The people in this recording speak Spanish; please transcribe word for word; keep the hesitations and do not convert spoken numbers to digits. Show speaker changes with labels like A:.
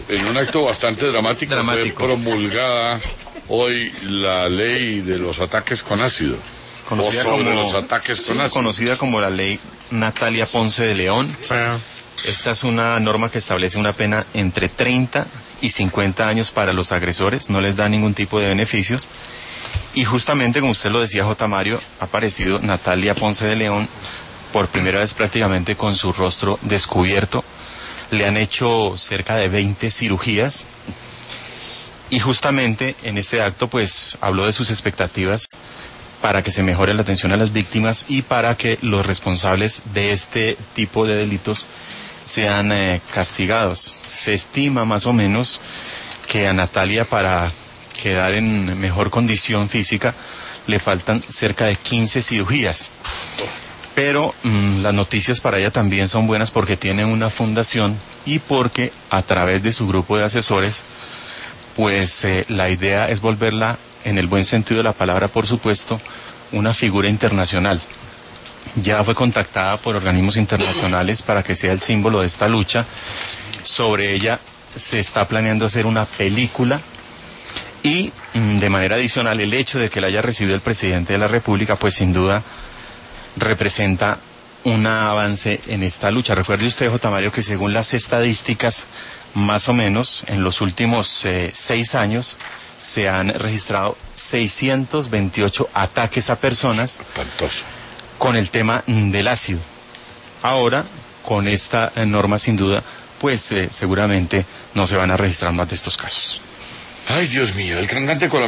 A: en un acto bastante dramático,
B: dramático.
A: fue promulgada hoy la ley de los ataques con ácido.
B: Conocida
A: o sobre
B: como,
A: los ataques con
B: sí,
A: ácido.
B: conocida como la ley Natalia Ponce de León. Esta es una norma que establece una pena entre treinta y cincuenta años para los agresores, no les da ningún tipo de beneficios. Y justamente, como usted lo decía, J. Mario, ha aparecido Natalia Ponce de León por primera vez prácticamente con su rostro descubierto. Le han hecho cerca de veinte cirugías y justamente en este acto pues habló de sus expectativas para que se mejore la atención a las víctimas y para que los responsables de este tipo de delitos sean eh, castigados. Se estima más o menos que a Natalia, para quedar en mejor condición física, le faltan cerca de quince cirugías. Pero mmm, las noticias para ella también son buenas porque tiene una fundación y porque a través de su grupo de asesores, pues eh, la idea es volverla, en el buen sentido de la palabra, por supuesto, una figura internacional. Ya fue contactada por organismos internacionales para que sea el símbolo de esta lucha. Sobre ella se está planeando hacer una película y mmm, de manera adicional el hecho de que la haya recibido el presidente de la República, pues sin duda representa un avance en esta lucha. Recuerde usted, J. Mario, que según las estadísticas, más o menos en los últimos eh, seis años se han registrado seiscientos veintiocho ataques a personas
A: Espantoso.
B: con el tema del ácido. Ahora, con esta eh, norma, sin duda, pues eh, seguramente no se van a registrar más de estos casos.
A: Ay, Dios mío, el cantante colombiano